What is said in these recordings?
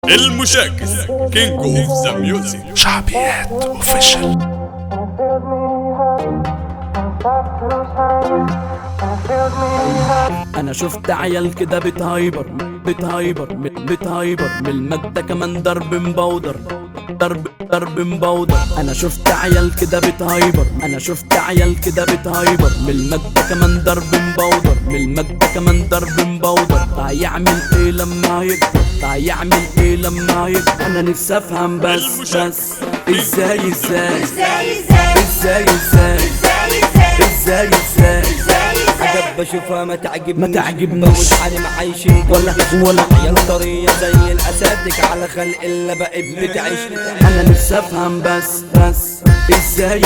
المشاكس كينج اوف ذا ميوزك شعبيات اوفيشال. انا شفت عيال كده بتهايبر من المادة كمان ضرب مبودر ضرب مبودر. انا شفت عيال كده بتهايبر من المادة كمان ضرب مبودر ضرب مبودر. هيعمل ايه لما يكبر انا نفسي افهم بس ازاي حاجات بشوفها ما تعجبني وتعالي عايشين ولا عيال طرية زي الاساتك على خلق اللي بقت بتعيش. انا نفسي افهم بس ازاي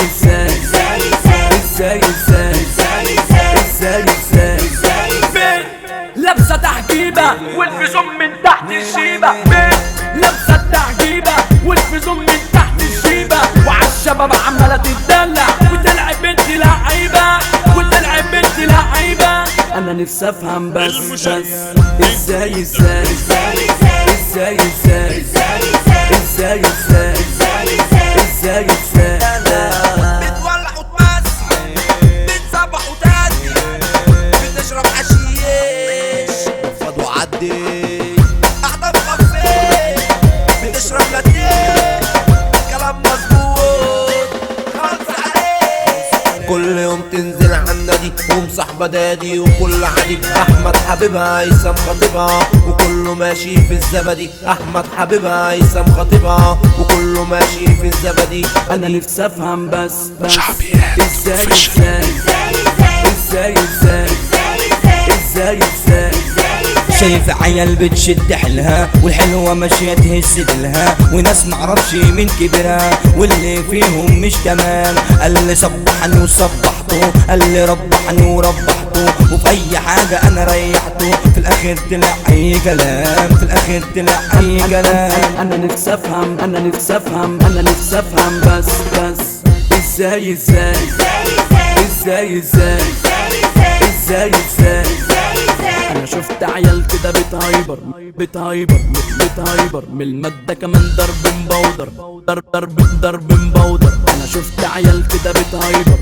لابسه تحجيبه والفيزون من تحت الشيبه. لابسه التحجيبه والفيزون من تحت الشيبه، وعالشباب عماله تتدلع وتلعب بنت لعيبه. انا نفسي افهم بس ازاي بتولع وتمسح بتصبح وتهدي بتشرب حشيش فض وعدي قاعدة في كافيه بتشرب لاتيه كلام مظبوط خالص عليك. كل يوم تنزل عالنادي ومصاحبة دادي وكل عادي. احمد حبيبها هيثم خطيبها وكله ماشي في الزبدي. احمد حبيبها هيثم خطيبها وكله ماشي في الزبدي. انا نفسي افهم بس شعبيات ازاي شايف عيال بتشد حيلها والحلوة ماشية تهز ديلها، وناس معرفش مين كبرها واللي فيهم مش تمام. اللي صبحني وصبحته، اللي ربحني وربحته، وفي اي حاجة انا ريحته. في الاخر طلع اي كلام، انا نفسي افهم بس ازاي انا شفت عيال كده بتهايبر من المادة كمان ضرب مبودر ضرب. انا شفت عيال كده بتهايبر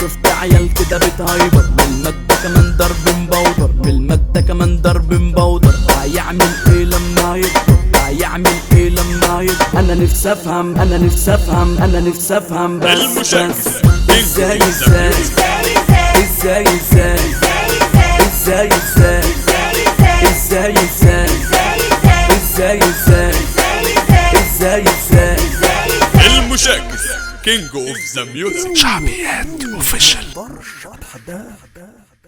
من المادة كمان ضرب مبودر. هيعمل ايه لما يكبر انا نفسي افهم بس المشاكس ازاي المشاكس كينج اوف ذا ميوزك شعبيات اوفيشال.